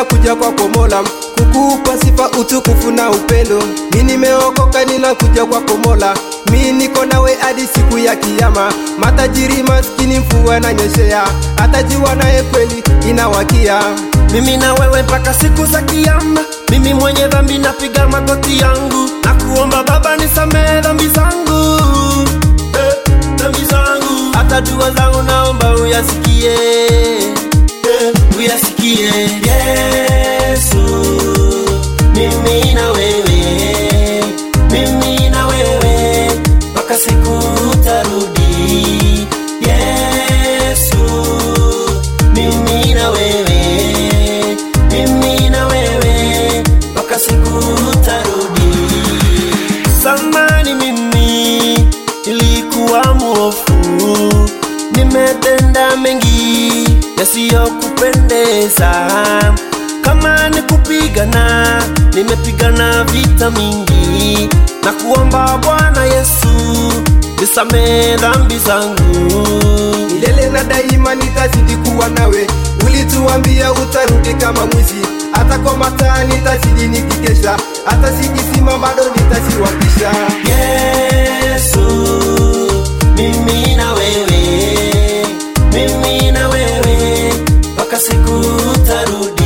ninakuja kwako Mola, kukupa sifa, utukufu na upendo. Mimi nimeokoka, ninakuja kwako Mola, mimi niko nawe hadi siku ya kiyama. Matajiri maskini mvua inanyeshea, hata jua naye kweli inawakia. Mimi na wewe mpaka siku za kiyama. Mimi mwenye dhambi napiga magoti yangu, na kuomba Baba nisamehe dhambi zangu, dhambi zangu. Hata dua zangu naomba uyasikie, uyasikie. Yesu, mimi na wewe, mimi na wewe mpaka siku utarudi. Yesu, mimi na wewe, mimi na wewe mpaka siku utarudi. Zamani mimi nilikuwa mwovu, nimetenda mengi yasiyokupendeza. Kama ni kupigana, nimepigana vita mingi, na kuomba Bwana Yesu nisamehe dhambi zangu. Milele na daima nitazidi kuwa nawe, ulituambia utarudi kama mwizi. Hata kwa mataa nitazidi nikikesha, hata sikisima bado nitaziwapisha. Yesu, mimi na wewe, mimi na wewe mpaka siku utarudi.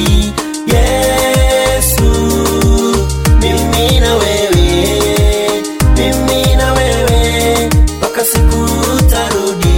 Yesu, mimi na wewe, mimi na wewe mpaka siku utarudi.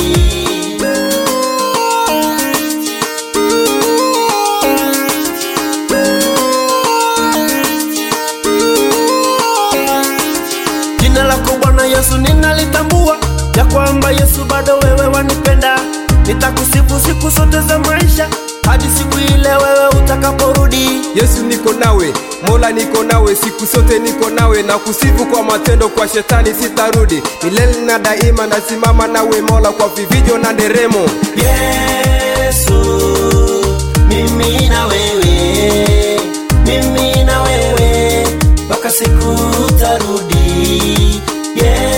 Jina lako Bwana Yesu ninalitambua, ya kwamba Yesu bado wewe wanipenda. Nitakusifu siku zote za maisha, hadi siku ile wewe utakaporudi. Yesu niko nawe, Mola niko nawe, siku zote niko nawe, na kusifu kwa matendo, kwa shetani sitarudi. Milele na daima nasimama nawe Mola, kwa vivijo na nderemo. Yesu, mimi na wewe, mimi na wewe mpaka siku utarudi.